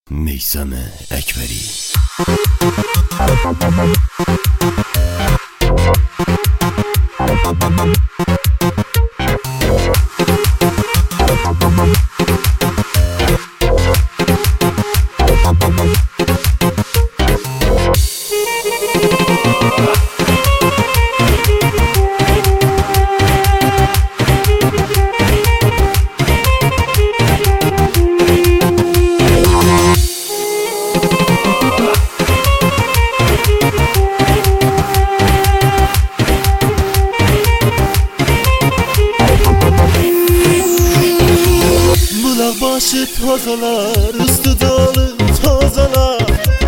میثم اکبری. Başı tazalar, üstü dalı tazalar.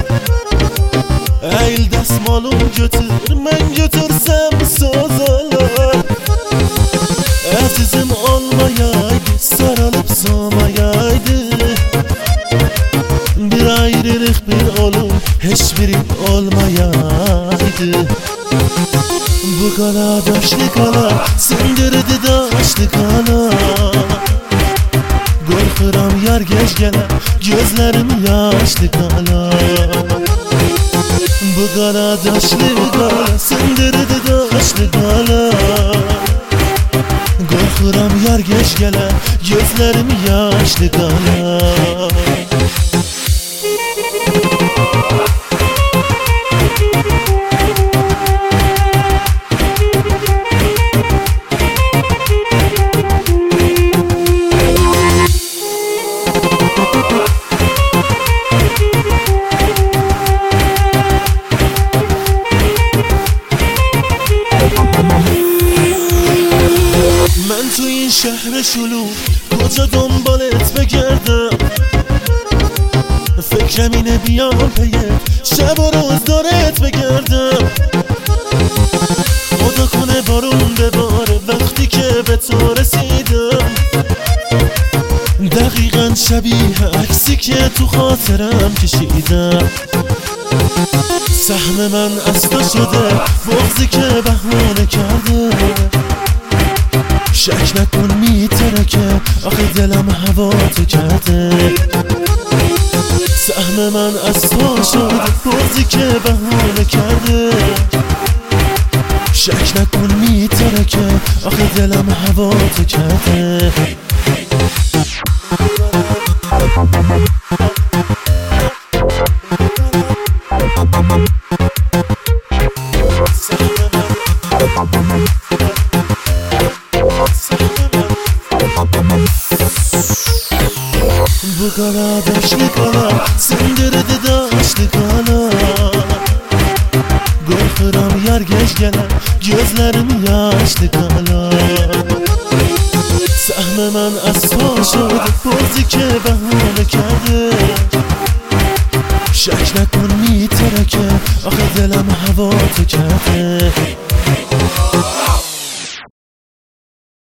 Eğil desmalım götür, ben götürsem sozalar. Azizim olmayaydı, sarılıp somayaydı. Bir ayrılık bir olum, hiçbiri olmayaydı. Bu kala daşlı kala, sindirdi daşlı kala. Korkuram yar geç gele, gözlerim yaşlı kala. Bu kala daşlı kala, sindirdi daşlı kala. Korkuram yar geç gele, gözlerim yaşlı kala. من تو این شهر شلوغ کجا دنبالت بگردم؟ فکرم اینه بیام پیت شب و روز دارت بگردم. خدا کنه بارون بباره وقتی که به تو رسیدم. دقیقا شبیه عکسی که تو خاطرم کشیدم. سهم من از تو شده، بغضی که بهانه کرده. شک نکن میترکه، آخه دلم هوا تو کرده. سهم من از تو شده، بغضی که بهانه کرده. شک نکن میترکه، آخه دلم هوا تو کرده. Bu kala daşlı kala, sindirdi daşlı kala. Korkuram yar geç gele, gözlerim yaşlı kala. Sahme men az to şode, bozی که بهانه کرده. شک نکن میترکه، آخه دلم هوا تو کرده.